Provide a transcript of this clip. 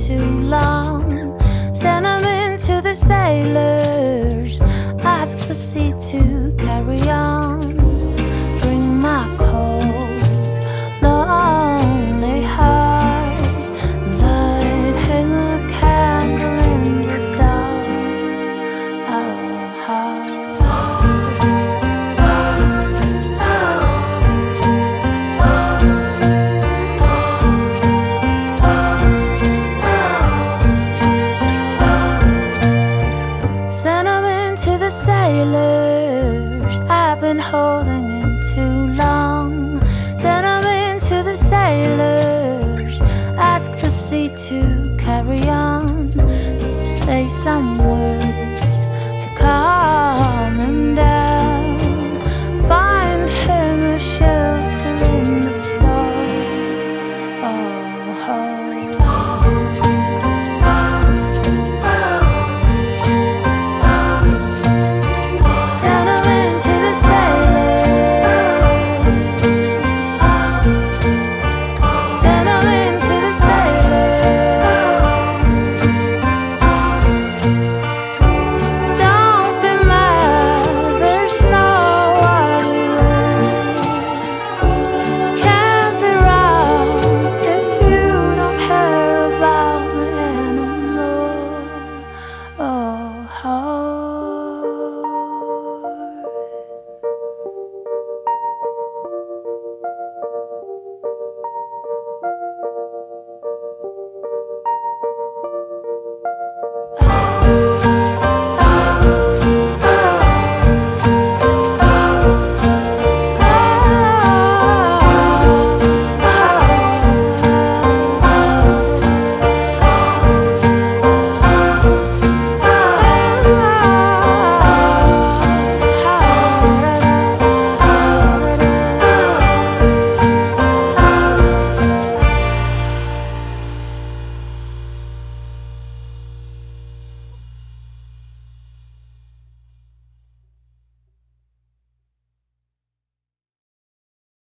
too long. Send them into the sailors, ask the sea to carry on. Bring my cold, lonely heart, light him a candle in the dark. Send them into the sailors, I've been holding in too long. Send them into the sailors, ask the sea to carry on. Say some words to calm them down.